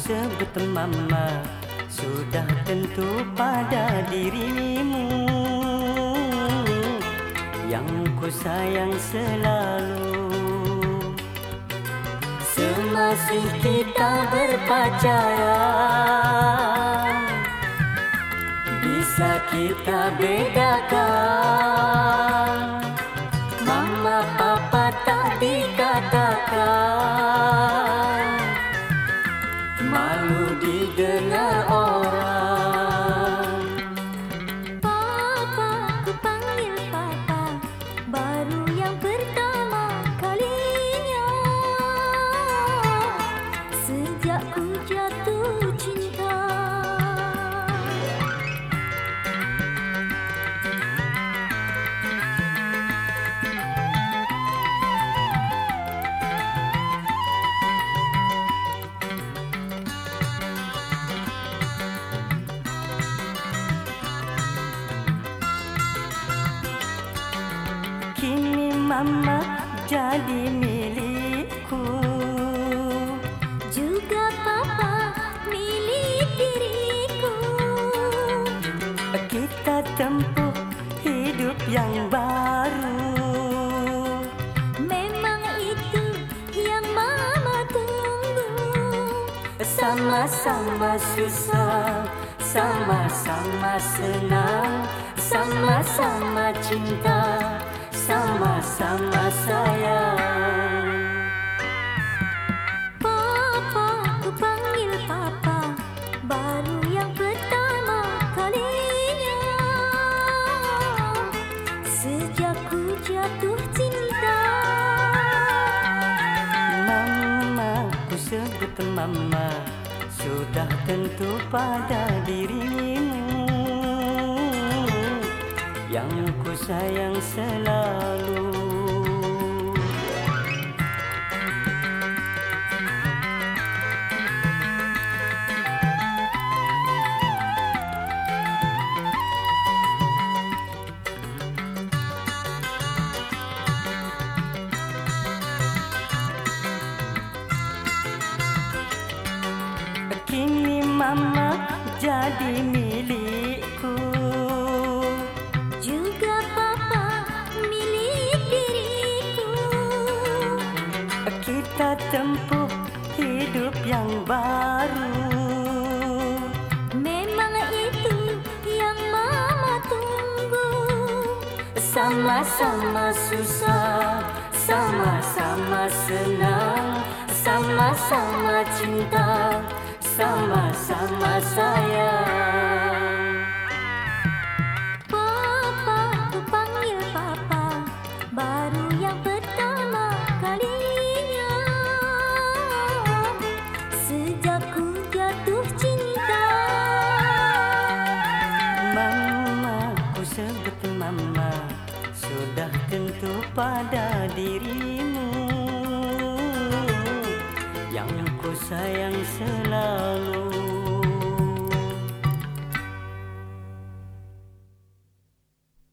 sebut mama, sudah tentu pada dirimu yang ku sayang selalu. Semasih kita berpacaran, bisa kita bedakan, mama papa tak dikatakan, malu didengar orang. Papa, ku panggil papa, baru yang pertama kalinya. Sejak ku jatuh cinta, Kini mama jadi milikku, juga papa milik diriku. kita tempuh hidup yang baru. Memang itu yang mama tunggu. Sama-sama susah, sama-sama senang, sama-sama cinta, sama-sama sayang. Papa, ku panggil papa, baru yang pertama kalinya. Sejak ku jatuh cinta, Mama, ku sebut mama, sudah tentu pada dirimu yang ku sayang selalu. Kini mama jadi milikku, juga papa milik diriku. kita tempuh hidup yang baru. Memang itu yang mama tunggu. Sama-sama susah, sama-sama senang, sama-sama cinta, sama-sama sayang. Papa, ku panggil papa, baru yang pertama kalinya. Sejak ku jatuh cinta, Mama, ku sebut mama, sudah tentu pada dirimu yang ku sayang selalu.